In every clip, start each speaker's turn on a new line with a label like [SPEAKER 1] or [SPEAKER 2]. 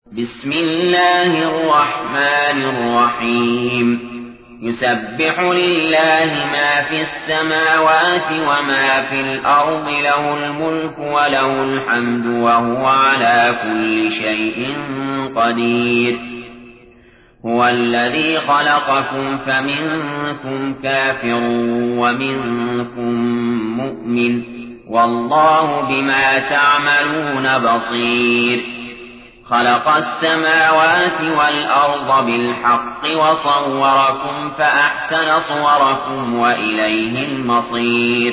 [SPEAKER 1] بسم الله الرحمن الرحيم يسبح لله ما في السماوات وما في الأرض له الملك وله الحمد وهو على كل شيء قدير هو الذي خلقكم فمنكم كافر ومنكم مؤمن والله بما تعملون بصير خلق السماوات والأرض بالحق وصوركم فأحسن صوركم وإليه المصير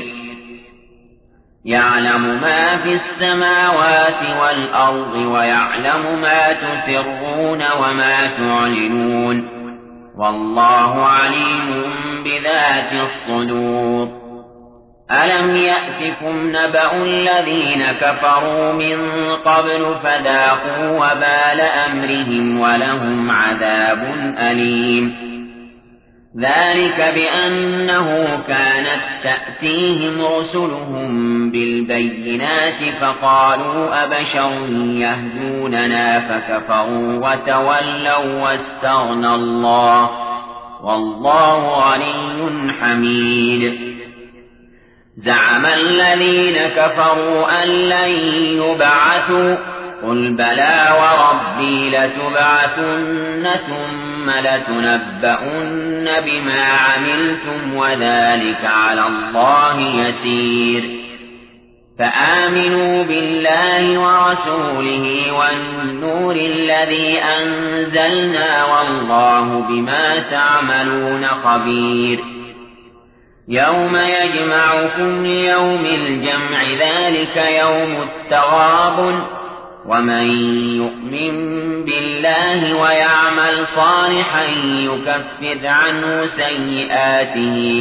[SPEAKER 1] يعلم ما في السماوات والأرض ويعلم ما تسرون وما تعلنون والله عليم بذات الصدور ألم يأتكم نبأ الذين كفروا من قبل فذاقوا وبال أمرهم ولهم عذاب أليم ذلك بأنه كانت تأتيهم رسلهم بالبينات فقالوا أبشر يهدوننا فكفروا وتولوا واستغنى الله والله غني حميد زعم الذين كفروا أن لن يبعثوا قل بلى وربي لتبعثن ثم لتنبؤن بما عملتم وذلك على الله يسير فآمنوا بالله ورسوله والنور الذي أنزلنا والله بما تعملون خبير يوم يجمعكم ليوم الجمع ذلك يوم التغابن ومن يؤمن بالله ويعمل صالحا يكفر عنه سيئاته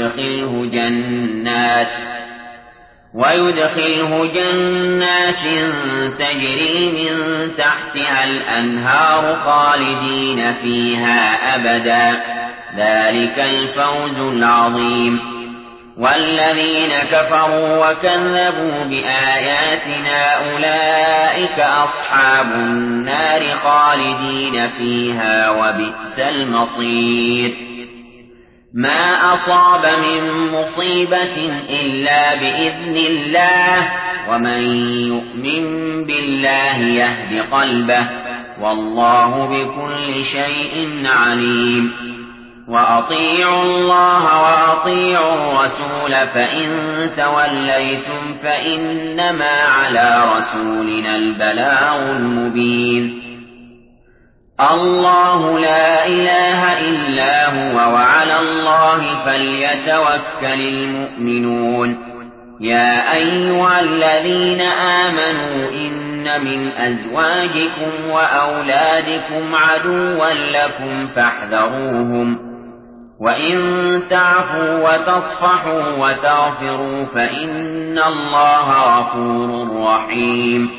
[SPEAKER 1] ويدخله جنات تجري من تحتها الأنهار خالدين فيها أبدا ذلك الفوز العظيم والذين كفروا وكذبوا بآياتنا أولئك أصحاب النار خالدين فيها وبئس المصير ما أصاب من مصيبة إلا بإذن الله ومن يؤمن بالله يهد قلبه والله بكل شيء عليم وأطيعوا الله وأطيعوا الرسول فإن توليتم فإنما على رسولنا البلاغ المبين الله لا إله إلا هو وعلى الله فليتوكل المؤمنون يا أيها الذين آمنوا إن من أزواجكم وأولادكم عدوا لكم فاحذروهم وإن تعفوا وتصفحوا وتغفروا فإن الله غفور رحيم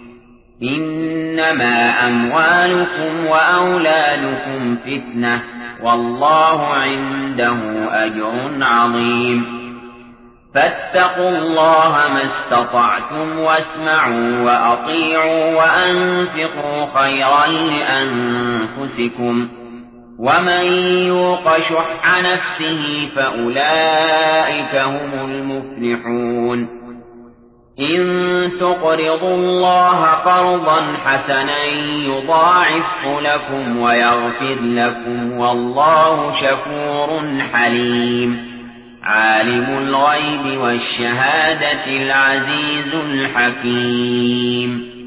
[SPEAKER 1] إنما أموالكم وأولادكم فتنة والله عنده أجر عظيم فاتقوا الله ما استطعتم واسمعوا وأطيعوا وأنفقوا خيرا لأنفسكم ومن يوق شح نفسه فأولئك هم المفلحون إن تقرضوا الله قرضا حسنا يضاعفه لكم ويغفر لكم والله شكور حليم عالم الغيب والشهادة العزيز الحكيم